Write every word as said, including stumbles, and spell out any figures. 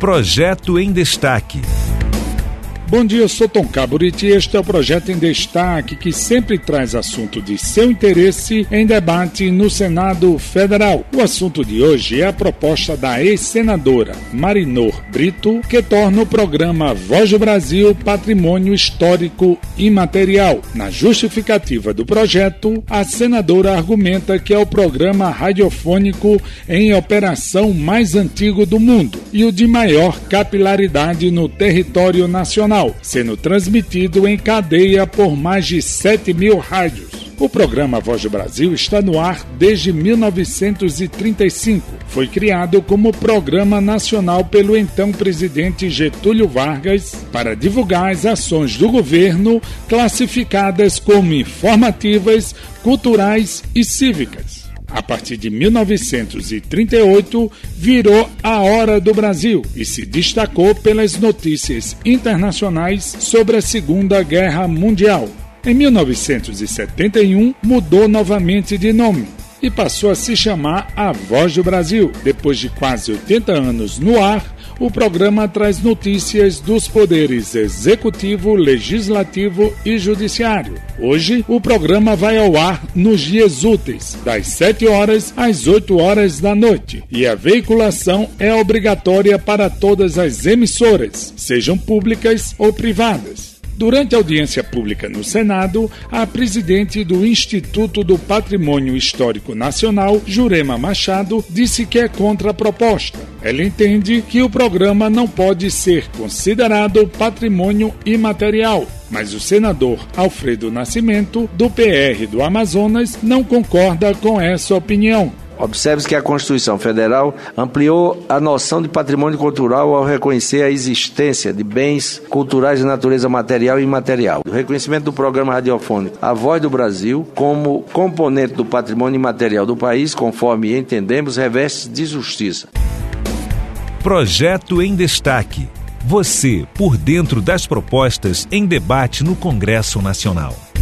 Projeto em Destaque. Bom dia, eu sou Tom Caburiti e este é o Projeto em Destaque, que sempre traz assunto de seu interesse em debate no Senado Federal. O assunto de hoje é a proposta da ex-senadora Marinor Brito, que torna o programa Voz do Brasil Patrimônio Histórico Imaterial. Na justificativa do projeto, a senadora argumenta que é o programa radiofônico em operação mais antigo do mundo e o de maior capilaridade no território nacional, sendo transmitido em cadeia por mais de sete mil rádios. O programa Voz do Brasil está no ar desde mil novecentos e trinta e cinco. Foi criado como programa nacional pelo então presidente Getúlio Vargas para divulgar as ações do governo classificadas como informativas, culturais e cívicas. A partir de mil novecentos e trinta e oito, virou a Hora do Brasil e se destacou pelas notícias internacionais sobre a Segunda Guerra Mundial. Em mil novecentos e setenta e um, mudou novamente de nome e passou a se chamar A Voz do Brasil. Depois de quase oitenta anos no ar, o programa traz notícias dos poderes executivo, legislativo e judiciário. Hoje, o programa vai ao ar nos dias úteis, das sete horas às oito horas da noite, e a veiculação é obrigatória para todas as emissoras, sejam públicas ou privadas. Durante a audiência pública no Senado, a presidente do Instituto do Patrimônio Histórico Nacional, Jurema Machado, disse que é contra a proposta. Ela entende que o programa não pode ser considerado patrimônio imaterial, mas o senador Alfredo Nascimento, do P R do Amazonas, não concorda com essa opinião. Observe-se que a Constituição Federal ampliou a noção de patrimônio cultural ao reconhecer a existência de bens culturais de natureza material e imaterial. O reconhecimento do programa radiofônico A Voz do Brasil como componente do patrimônio imaterial do país, conforme entendemos, reveste de justiça. Projeto em Destaque. Você por dentro das propostas em debate no Congresso Nacional.